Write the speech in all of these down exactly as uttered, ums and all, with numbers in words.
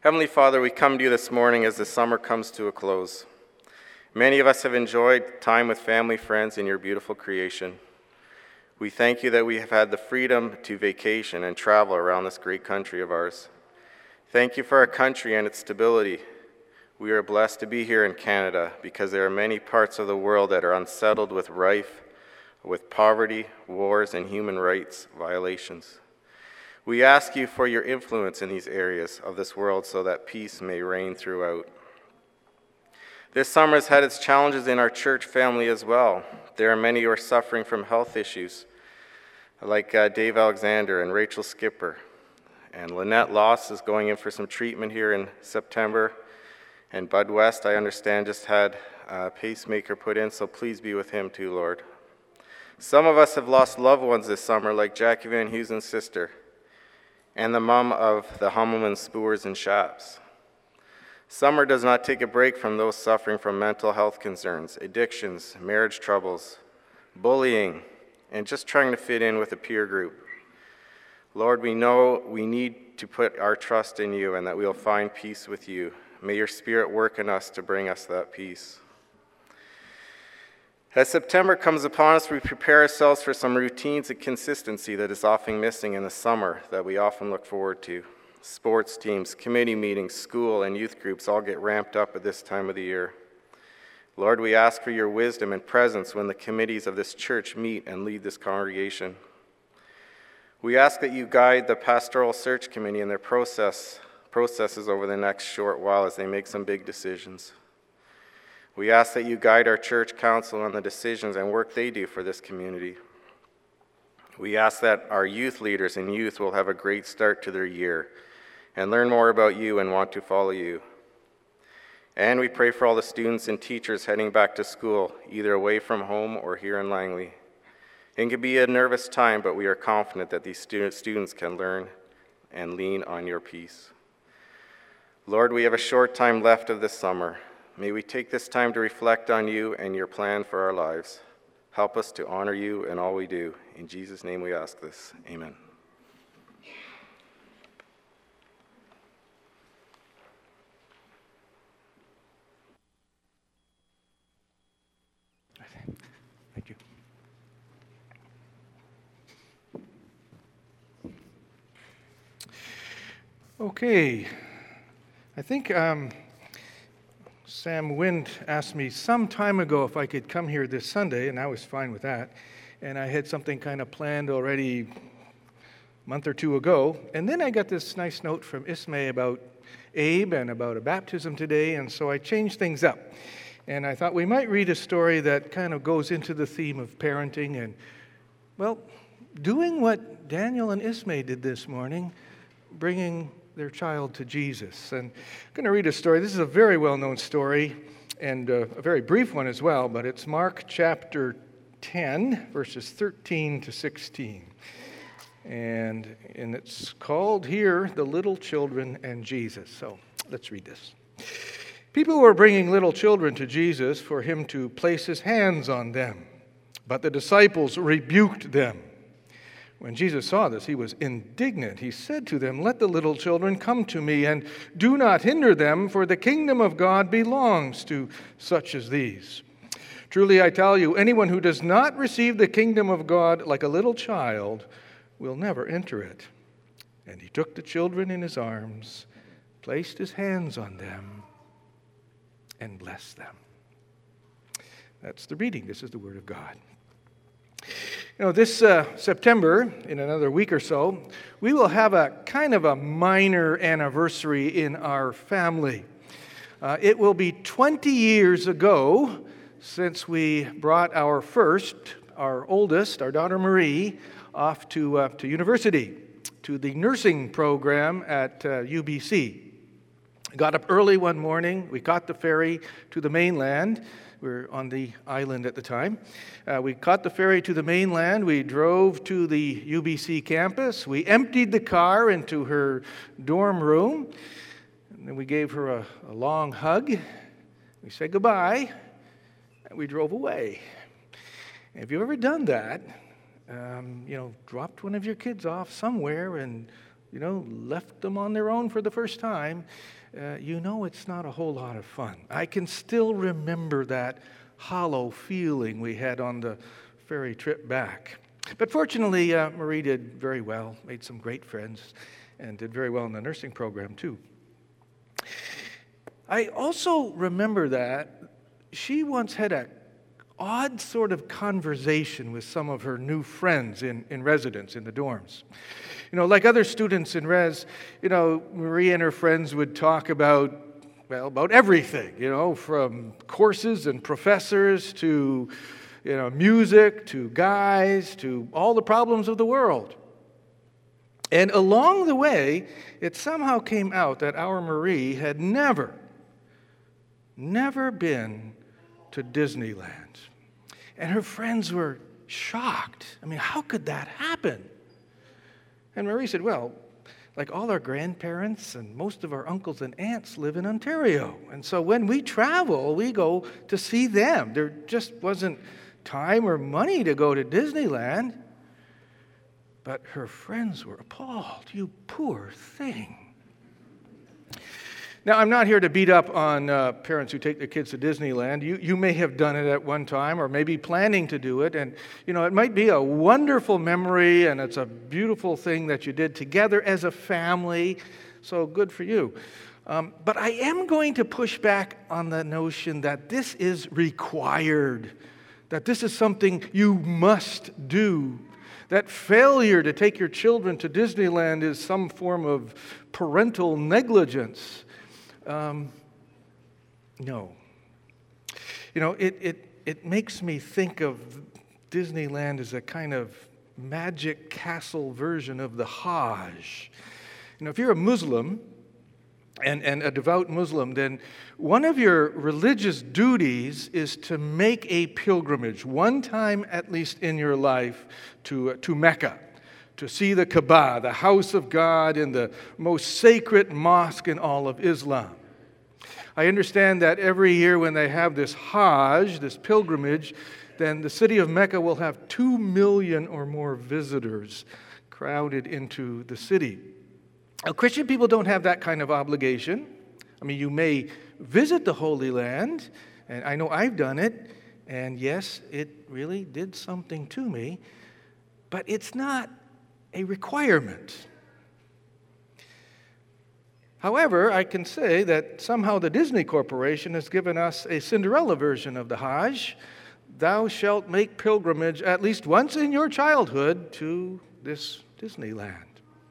Heavenly Father, we come to you this morning as the summer comes to a close. Many of us have enjoyed time with family, friends, in your beautiful creation. We thank you that we have had the freedom to vacation and travel around this great country of ours. Thank you for our country and its stability. We are blessed to be here in Canada because there are many parts of the world that are unsettled with rife, with poverty, wars, and human rights violations. We ask you for your influence in these areas of this world so that peace may reign throughout. This summer has had its challenges in our church family as well. There are many who are suffering from health issues, like uh, Dave Alexander and Rachel Skipper. And Lynette Loss is going in for some treatment here in September. And Bud West, I understand, just had a pacemaker put in, so please be with him too, Lord. Some of us have lost loved ones this summer, like Jackie Van Heusen's sister, and the mom of the Hummelman Spoors and Shaps. Summer does not take a break from those suffering from mental health concerns, addictions, marriage troubles, bullying, and just trying to fit in with a peer group. Lord, we know we need to put our trust in you and that we will find peace with you. May your Spirit work in us to bring us that peace. As September comes upon us, we prepare ourselves for some routines and consistency that is often missing in the summer that we often look forward to. Sports teams, committee meetings, school, and youth groups all get ramped up at this time of the year. Lord, we ask for your wisdom and presence when the committees of this church meet and lead this congregation. We ask that you guide the pastoral search committee in their process, processes over the next short while as they make some big decisions. We ask that you guide our church council on the decisions and work they do for this community. We ask that our youth leaders and youth will have a great start to their year and learn more about you and want to follow you. And we pray for all the students and teachers heading back to school, either away from home or here in Langley. It can be a nervous time, but we are confident that these student, students can learn and lean on your peace. Lord, we have a short time left of this summer. May we take this time to reflect on you and your plan for our lives. Help us to honor you in all we do. In Jesus' name we ask this. Amen. Thank you. Okay. I think um, Sam Wind asked me some time ago if I could come here this Sunday, and I was fine with that. And I had something kind of planned already a month or two ago. And then I got this nice note from Ismay about Abe and about a baptism today, and so I changed things up. And I thought we might read a story that kind of goes into the theme of parenting and, well, doing what Daniel and Ismay did this morning, bringing their child to Jesus. And I'm going to read a story. This is a very well-known story and uh, a very brief one as well, but it's Mark chapter ten, verses thirteen to sixteen. And, and it's called here, The Little Children and Jesus. So let's read this. People were bringing little children to Jesus for him to place his hands on them, but the disciples rebuked them. When Jesus saw this, he was indignant. He said to them, "Let the little children come to me, and do not hinder them, for the kingdom of God belongs to such as these. Truly I tell you, anyone who does not receive the kingdom of God like a little child will never enter it." And he took the children in his arms, placed his hands on them, and blessed them. That's the reading. This is the word of God. You know, this uh, September, in another week or so, we will have a kind of a minor anniversary in our family. Uh, it will be twenty years ago since we brought our first, our oldest, our daughter Marie, off to uh, to university, to the nursing program at uh, U B C. Got up early one morning. We caught the ferry to the mainland. We were on the island at the time. Uh, we caught the ferry to the mainland. We drove to the U B C campus. We emptied the car into her dorm room. And then we gave her a, a long hug. We said goodbye. And we drove away. Have you ever done that? Um, you know, dropped one of your kids off somewhere and you know, left them on their own for the first time, uh, you know it's not a whole lot of fun. I can still remember that hollow feeling we had on the ferry trip back. But fortunately, uh, Marie did very well, made some great friends, and did very well in the nursing program too. I also remember that she once had a odd sort of conversation with some of her new friends in, in residence in the dorms. You know, like other students in res, you know, Marie and her friends would talk about, well, about everything, you know, from courses and professors to, you know, music to guys to all the problems of the world. And along the way, it somehow came out that our Marie had never, never been to Disneyland. And her friends were shocked. I mean, how could that happen? And Marie said, well, like all our grandparents and most of our uncles and aunts live in Ontario. And so when we travel, we go to see them. There just wasn't time or money to go to Disneyland. But her friends were appalled. You poor thing. Now, I'm not here to beat up on uh, parents who take their kids to Disneyland. You, you may have done it at one time or maybe planning to do it. And, you know, it might be a wonderful memory and it's a beautiful thing that you did together as a family. So good for you. Um, but I am going to push back on the notion that this is required, that this is something you must do. That failure to take your children to Disneyland is some form of parental negligence. Um, no. You know, it, it, it makes me think of Disneyland as a kind of magic castle version of the Hajj. You know, if you're a Muslim and, and a devout Muslim, then one of your religious duties is to make a pilgrimage, one time at least in your life, to, uh, to Mecca, to see the Kaaba, the house of God and the most sacred mosque in all of Islam. I understand that every year when they have this Hajj, this pilgrimage, then the city of Mecca will have two million or more visitors crowded into the city. Now, Christian people don't have that kind of obligation. I mean, you may visit the Holy Land, and I know I've done it, and yes, it really did something to me, but it's not a requirement. However, I can say that somehow the Disney Corporation has given us a Cinderella version of the Hajj. Thou shalt make pilgrimage at least once in your childhood to this Disneyland.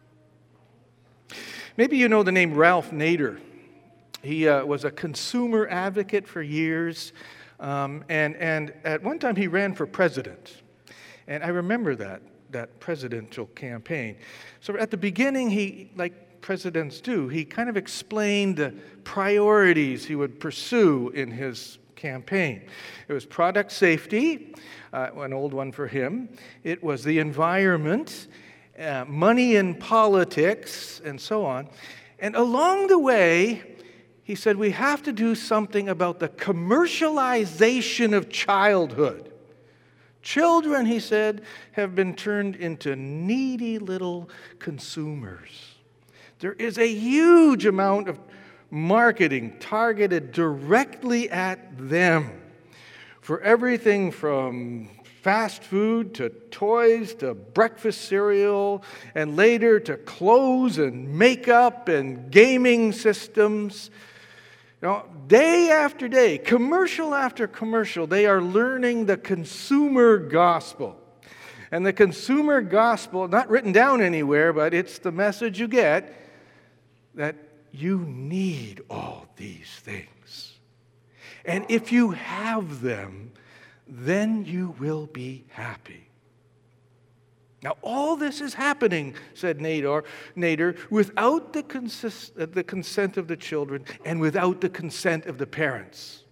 Maybe you know the name Ralph Nader. He uh, was a consumer advocate for years, um, and, and at one time he ran for president. And I remember that, that presidential campaign. So at the beginning, he, like presidents do, he kind of explained the priorities he would pursue in his campaign. It was product safety, uh, an old one for him. It was the environment, uh, money in politics, and so on. And along the way, he said, we have to do something about the commercialization of childhood. Children, he said, have been turned into needy little consumers. There is a huge amount of marketing targeted directly at them for everything from fast food to toys to breakfast cereal and later to clothes and makeup and gaming systems. You know, day after day, commercial after commercial, they are learning the consumer gospel. And the consumer gospel, not written down anywhere, but it's the message you get, that you need all these things. And if you have them, then you will be happy. Now, all this is happening, said Nader, Nader without the, consist, uh, the consent of the children and without the consent of the parents.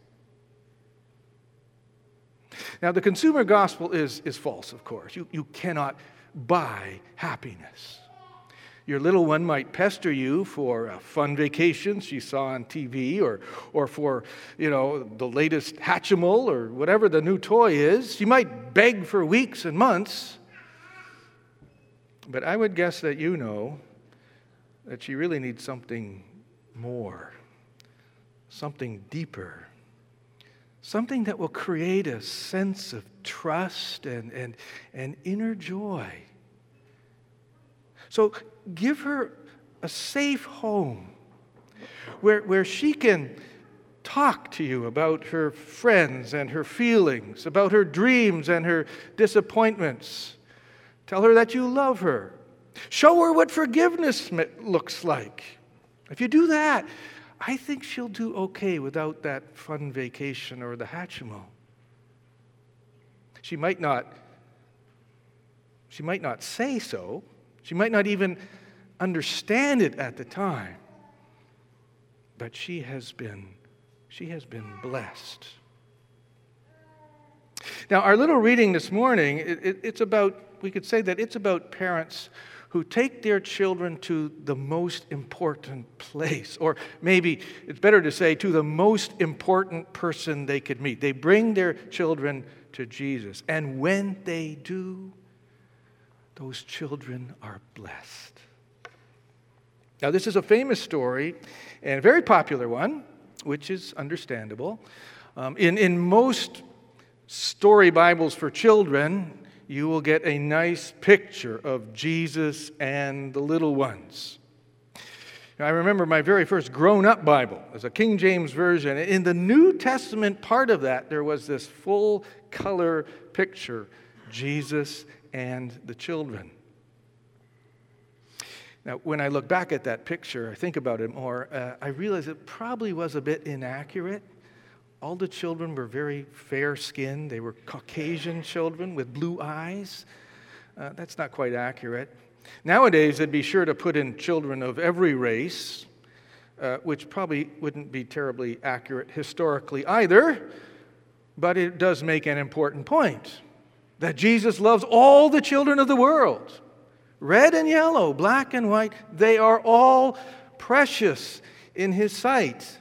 Now, the consumer gospel is, is false, of course. You, you cannot buy happiness. Your little one might pester you for a fun vacation she saw on T V or, or for, you know, the latest Hatchimal or whatever the new toy is. She might beg for weeks and months. But I would guess that you know that she really needs something more, something deeper, something that will create a sense of trust and, and, and inner joy. So give her a safe home where, where she can talk to you about her friends and her feelings, about her dreams and her disappointments. Tell her that you love her. Show her what forgiveness looks like. If you do that, I think she'll do okay without that fun vacation or the Hatchimal. She might not, she might not say so. She might not even understand it at the time. But she has been, she has been blessed. Now, our little reading this morning, it, it, it's about, we could say that it's about parents who take their children to the most important place. Or maybe it's better to say to the most important person they could meet. They bring their children to Jesus. And when they do, those children are blessed. Now, this is a famous story and a very popular one, which is understandable. Um, in, in most story Bibles for children, you will get a nice picture of Jesus and the little ones. Now, I remember my very first grown-up Bible as a King James Version. In the New Testament part of that, there was this full-color picture, Jesus and the children. Now, when I look back at that picture, I think about it more, uh, I realize it probably was a bit inaccurate. All the children were very fair-skinned. They were Caucasian children with blue eyes. Uh, that's not quite accurate. Nowadays, they'd be sure to put in children of every race, uh, which probably wouldn't be terribly accurate historically either, but it does make an important point, that Jesus loves all the children of the world. Red and yellow, black and white, they are all precious in His sight.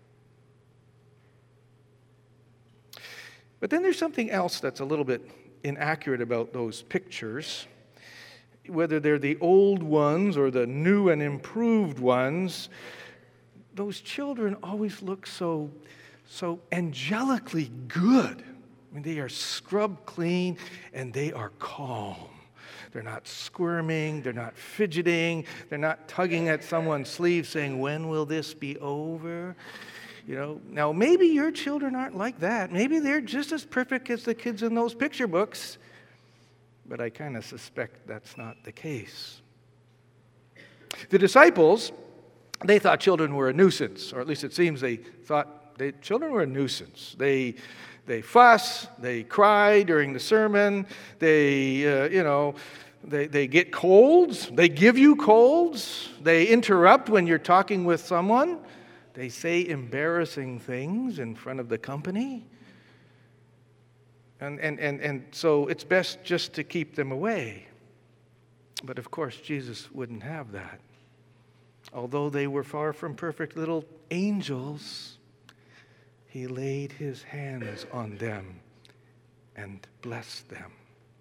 But then there's something else that's a little bit inaccurate about those pictures. Whether they're the old ones or the new and improved ones, those children always look so, so angelically good. I mean, they are scrubbed clean and they are calm. They're not squirming, they're not fidgeting, they're not tugging at someone's sleeve saying, "When will this be over?" You know, now maybe your children aren't like that. Maybe they're just as perfect as the kids in those picture books. But I kind of suspect that's not the case. The disciples, they thought children were a nuisance, or at least it seems they thought they, children were a nuisance. They they fuss, they cry during the sermon, they, uh, you know, they, they get colds, they give you colds, they interrupt when you're talking with someone. They say embarrassing things in front of the company. And, and, and, and so it's best just to keep them away. But of course, Jesus wouldn't have that. Although they were far from perfect little angels, He laid His hands on them and blessed them.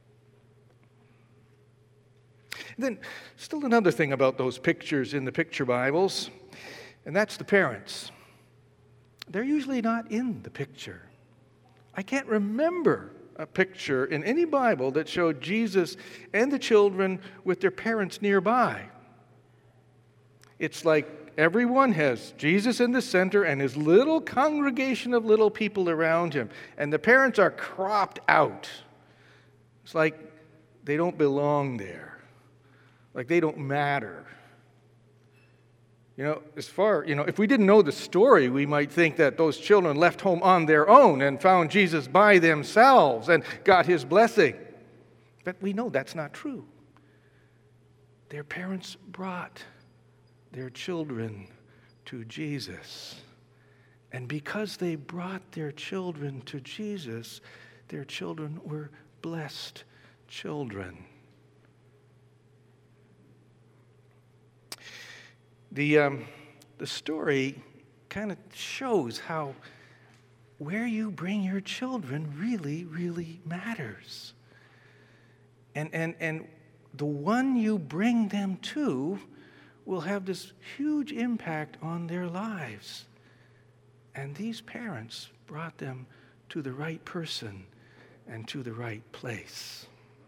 And then, still another thing about those pictures in the picture Bibles, and that's the parents. They're usually not in the picture. I can't remember a picture in any Bible that showed Jesus and the children with their parents nearby. It's like everyone has Jesus in the center and His little congregation of little people around Him, and the parents are cropped out. It's like they don't belong there, like they don't matter. You know, as far, you know, if we didn't know the story, we might think that those children left home on their own and found Jesus by themselves and got His blessing. But we know that's not true. Their parents brought their children to Jesus. And because they brought their children to Jesus, their children were blessed children. The, um, the story kind of shows how where you bring your children really, really matters. And, and, and the one you bring them to will have this huge impact on their lives. And these parents brought them to the right person and to the right place.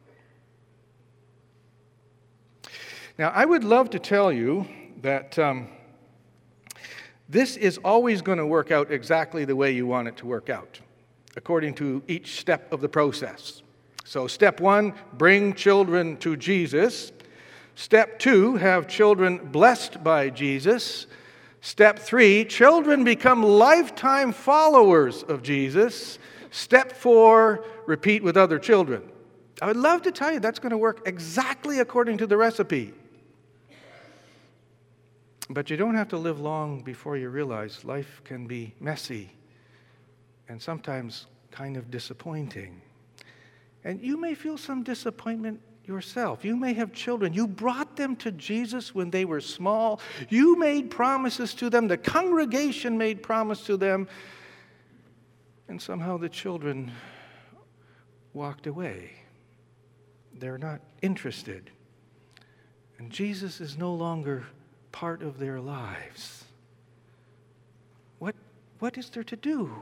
Now, I would love to tell you that um, this is always going to work out exactly the way you want it to work out, according to each step of the process. So step one, bring children to Jesus. Step two, have children blessed by Jesus. Step three, children become lifetime followers of Jesus. Step four, repeat with other children. I would love to tell you that's going to work exactly according to the recipe. But you don't have to live long before you realize life can be messy and sometimes kind of disappointing. And you may feel some disappointment yourself. You may have children. You brought them to Jesus when they were small. You made promises to them. The congregation made promise to them. And somehow the children walked away. They're not interested. And Jesus is no longer part of their lives. What, what is there to do?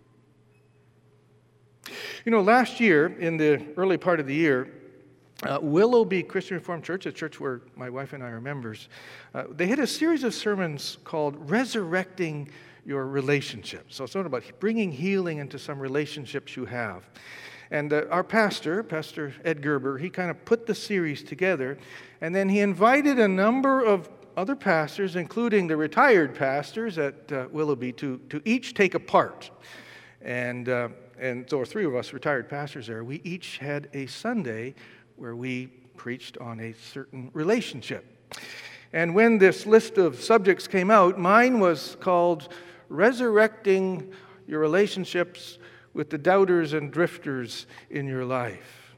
You know, last year, in the early part of the year, uh, Willoughby Christian Reformed Church, a church where my wife and I are members, uh, they had a series of sermons called Resurrecting Your Relationships. So it's sort of about bringing healing into some relationships you have. And uh, our pastor, Pastor Ed Gerber, he kind of put the series together, and then he invited a number of other pastors, including the retired pastors at uh, Willoughby, to, to each take a part. And, uh, and so three of us retired pastors there, we each had a Sunday where we preached on a certain relationship. And when this list of subjects came out, mine was called Resurrecting Your Relationships with the Doubters and Drifters in Your Life.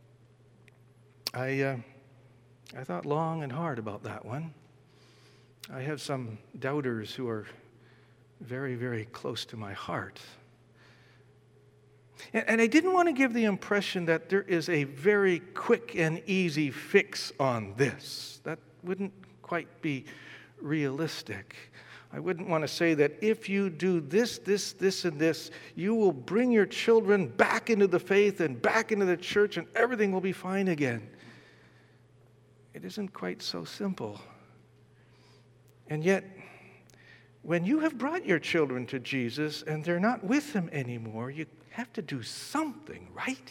I, uh, I thought long and hard about that one. I have some doubters who are very, very close to my heart. And, and I didn't want to give the impression that there is a very quick and easy fix on this. That wouldn't quite be realistic. I wouldn't want to say that if you do this, this, this, and this, you will bring your children back into the faith and back into the church and everything will be fine again. It isn't quite so simple. And yet, when you have brought your children to Jesus and they're not with him anymore, you have to do something, right?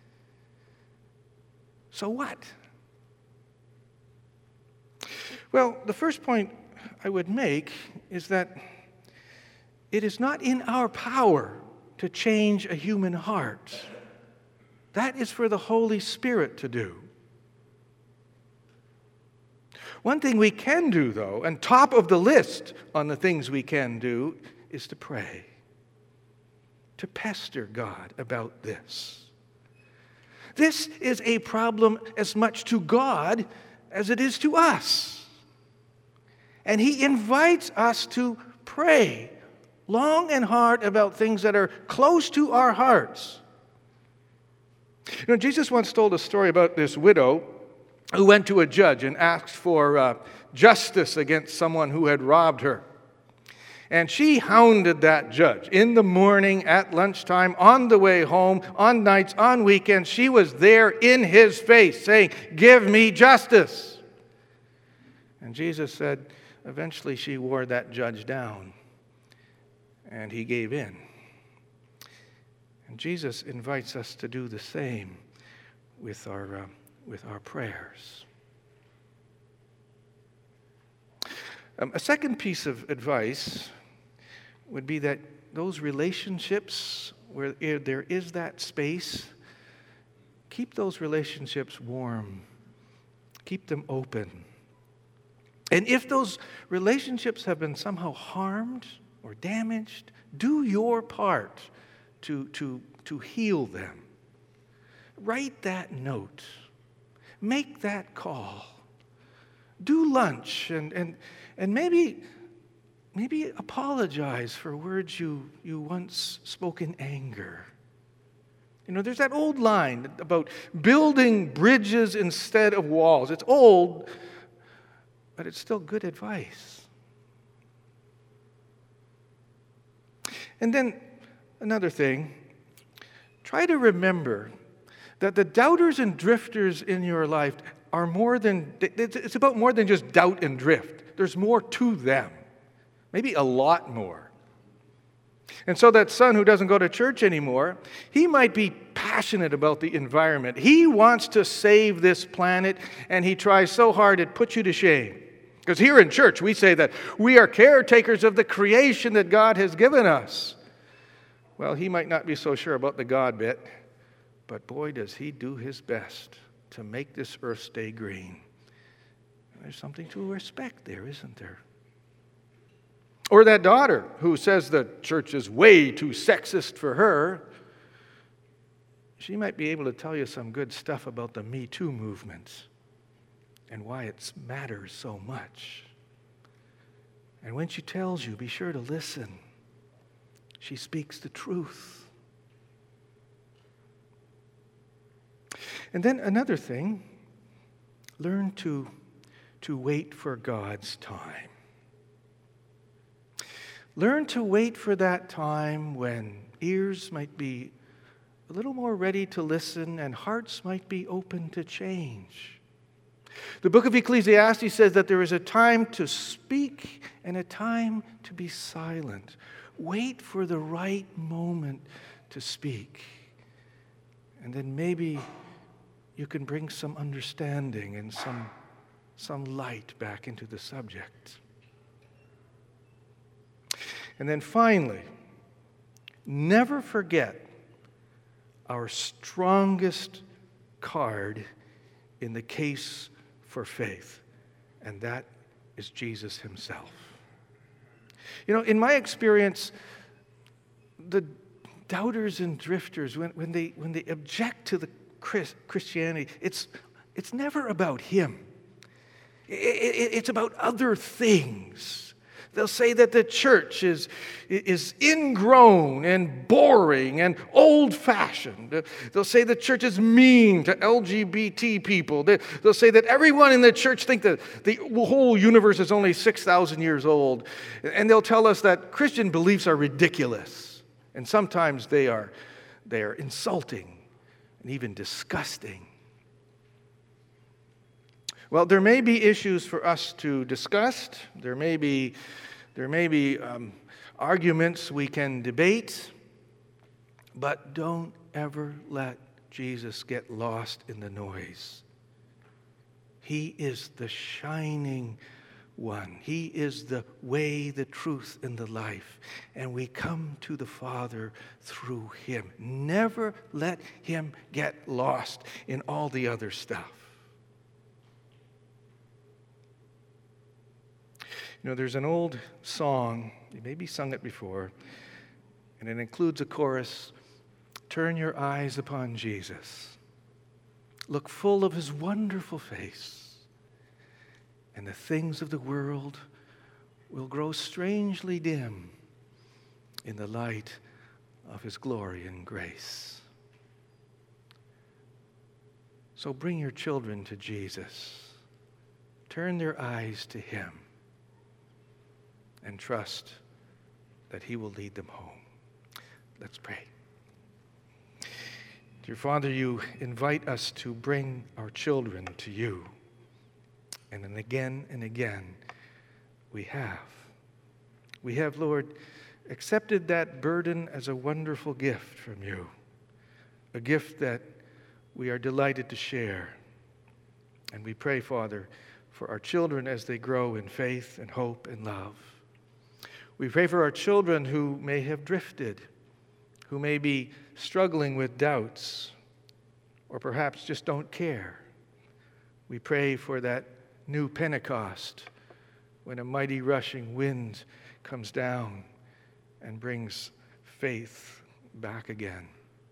So what? Well, the first point I would make is that it is not in our power to change a human heart. That is for the Holy Spirit to do. One thing we can do, though, and top of the list on the things we can do, is to pray, to pester God about this. This is a problem as much to God as it is to us. And he invites us to pray long and hard about things that are close to our hearts. You know, Jesus once told a story about this widow who went to a judge and asked for uh, justice against someone who had robbed her. And she hounded that judge in the morning, at lunchtime, on the way home, on nights, on weekends. She was there in his face saying, "Give me justice." And Jesus said, eventually she wore that judge down, and he gave in. And Jesus invites us to do the same with our, uh, with our prayers. Um, a second piece of advice would be that those relationships where there is that space, keep those relationships warm. Keep them open. And if those relationships have been somehow harmed or damaged, do your part to, to, to heal them. Write that note. Make that call. Do lunch and, and, and maybe, maybe apologize for words you, you once spoke in anger. You know, there's that old line about building bridges instead of walls. It's old, but it's still good advice. And then another thing, try to remember that the doubters and drifters in your life are more than, it's about more than just doubt and drift. There's more to them, maybe a lot more. And so that son who doesn't go to church anymore, he might be passionate about the environment. He wants to save this planet, and he tries so hard it puts you to shame. Because here in church, we say that we are caretakers of the creation that God has given us. Well, he might not be so sure about the God bit, but boy, does he do his best to make this earth stay green. And there's something to respect there, isn't there? Or that daughter who says the church is way too sexist for her. She might be able to tell you some good stuff about the Me Too movement and why it matters so much. And when she tells you, be sure to listen. She speaks the truth. And then another thing, learn to, to wait for God's time. Learn to wait for that time when ears might be a little more ready to listen and hearts might be open to change. The book of Ecclesiastes says that there is a time to speak and a time to be silent. Wait for the right moment to speak. And then maybe you can bring some understanding and some, some light back into the subject. And then finally, never forget our strongest card in the case for faith, and that is Jesus himself. You know, in my experience, the doubters and drifters, when, when they when they object to the Chris, Christianity, it's it's never about him. It, it, it's about other things. They'll say that the church is, is ingrown and boring and old-fashioned. They'll say the church is mean to L G B T people. They'll say that everyone in the church thinks that the whole universe is only six thousand years old. And they'll tell us that Christian beliefs are ridiculous. And sometimes they are, they are insulting and even disgusting. Well, there may be issues for us to discuss. There may be, there may be um, arguments we can debate. But don't ever let Jesus get lost in the noise. He is the shining one. He is the way, the truth, and the life. And we come to the Father through him. Never let him get lost in all the other stuff. You know, there's an old song, you maybe sung it before, and it includes a chorus, turn your eyes upon Jesus. Look full of his wonderful face, and the things of the world will grow strangely dim in the light of his glory and grace. So bring your children to Jesus. Turn their eyes to him. And trust that he will lead them home. Let's pray. Dear Father, you invite us to bring our children to you. And then again and again, we have. We have, Lord, accepted that burden as a wonderful gift from you. A gift that we are delighted to share. And we pray, Father, for our children as they grow in faith and hope and love. We pray for our children who may have drifted, who may be struggling with doubts, or perhaps just don't care. We pray for that new Pentecost when a mighty rushing wind comes down and brings faith back again.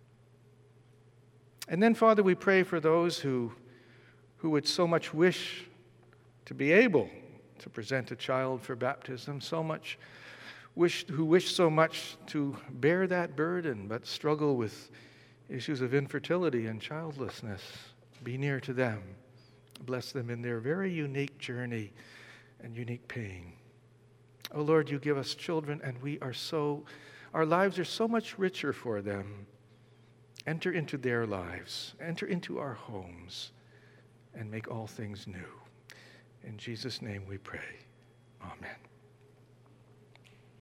And then, Father, we pray for those who, who would so much wish to be able to present a child for baptism, so much Wish, who wish so much to bear that burden, but struggle with issues of infertility and childlessness. Be near to them. Bless them in their very unique journey and unique pain. Oh Lord, you give us children, and we are so, our lives are so much richer for them. Enter into their lives, enter into our homes, and make all things new. In Jesus' name we pray. Amen.